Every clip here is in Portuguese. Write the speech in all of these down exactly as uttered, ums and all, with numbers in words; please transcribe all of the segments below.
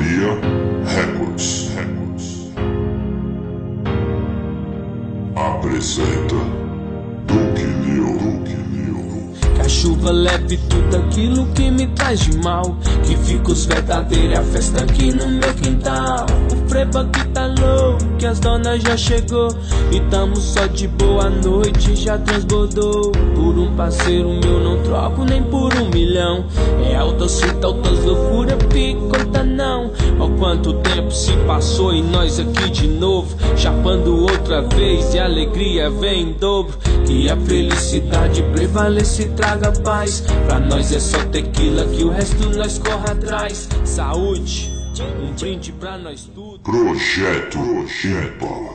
Diretoria Records. Records. Apresenta Duque Leo. Duque Leo. Que a chuva leve tudo aquilo que me traz de mal, que fica os verdadeiros e a festa aqui no meu quintal. O frevo aqui tá louco, que as donas já chegou e tamo só de boa, a noite já transbordou. Por um parceiro meu não troco nem por um milhão. É autocita, altas loucura, picota não. Ó quanto tempo se passou e nós aqui de novo, chapando outra vez e a alegria vem em dobro. Que a felicidade prevaleça e traga paz. Pra nós é só tequila, que o resto nós corre atrás. Saúde, um brinde pra nós tudo. Projeto Impa.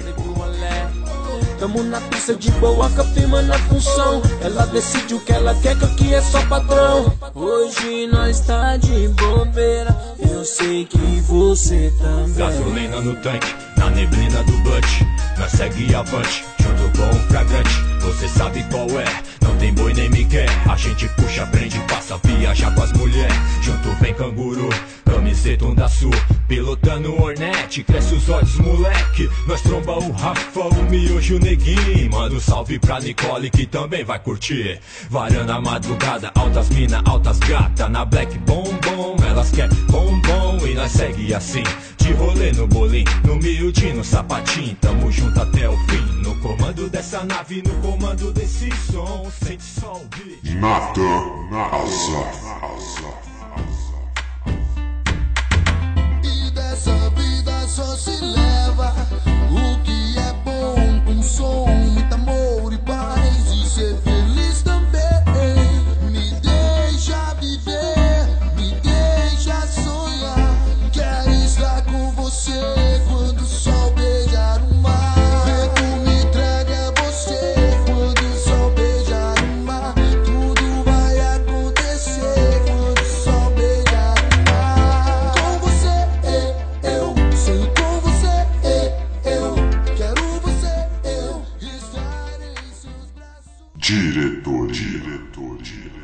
Tamo na pista de boa, com a firma na função. Ela decide o que ela quer, que aqui é só padrão. Hoje nós tá de bobeira, eu sei que você também. Gasolina no tanque, na neblina do blunt, nós segue avante, junto com o flagrante. Você sabe qual é, não tem boi nem migué. A gente puxa, prende, passa, viaja com as mulher. Junto vem canguru, camiseta onda sul, pilotando o Hornet, cresce os olhos moleque. Nós tromba o Rafa, o miojo, o neguinho. Manda um salve pra Nicole que também vai curtir. Varanda madrugada, altas mina, altas gata. Na black bombom, elas quer bombom. E nós segue assim, de rolê no bolim, no miudinho, no sapatinho. Tamo junto até o fim, no comando dessa nave, no comando desse som. Sente só o beat. Nathan Azar. E dessa vida só se leva o que é bom, um som, muito amor e paz, e ser feliz também. Me deixa viver, me deixa sonhar. Quero estar com você quando o sol beijar o mar. Vento me traga você quando o sol beijar o mar. Tudo vai acontecer quando o sol beijar o mar. Com você, eu sonho com você, eu quero você, eu estar em seus braços. Diretor, diretor, diretor.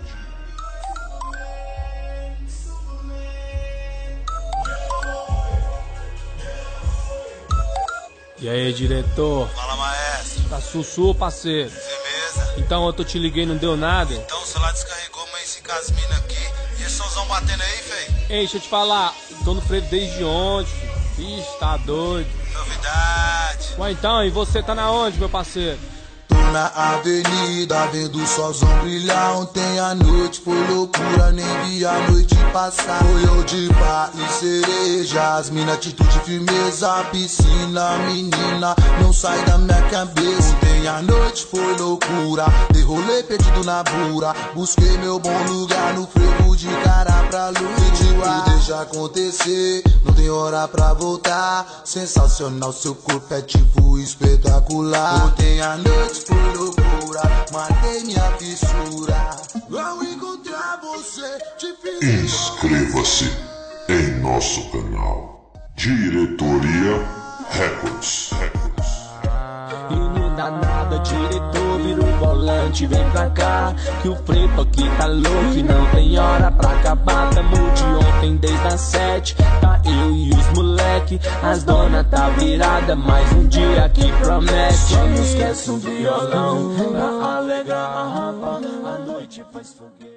E aí, diretor? Fala, maestro. Tá sussu, parceiro? Firmeza? Então eu tô te liguei, não deu nada? Então o celular descarregou, mas esse casmina aqui. E esse somzão batendo aí, fei? Ei, deixa eu te falar, tô no frevo desde ontem, filho. Ixi, tá doido. Novidade. Ué, então, e você tá na onde, meu parceiro? Tô na avenida, vendo o solzão brilhar. Ontem à noite foi loucura, nem vi a noite passar. Foi eu de bar e cereja, as mina atitude, firmeza. Piscina, menina, não sai da minha cabeça. Ontem à noite foi loucura, dei rolê perdido na bura. Busquei meu bom lugar no frevo, de cara pra lua. Pediu, deixa acontecer, não tem hora pra voltar. Sensacional, seu corpo é tipo espetacular. Ontem à noite foi loucura, matei minha fissura. Ao encontrar você, te fiz. Inscreva-se em nosso canal. Diretoria Records. Records. E não dá nada, diretor, vira um volante, vem pra cá. Que o frevo aqui tá louco e não tem hora pra acabar. Tamo de ontem desde as sete, tá eu e os moleque. As donas tá virada, mais um dia que promete. Não esquece um violão pra alegrar a rapa, a noite faz fogueira.